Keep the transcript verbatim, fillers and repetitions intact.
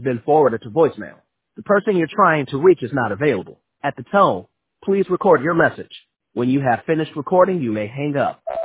been forwarded to voicemail. The person you're trying to reach is not available. At the tone, please record your message. When you have finished recording, you may hang up.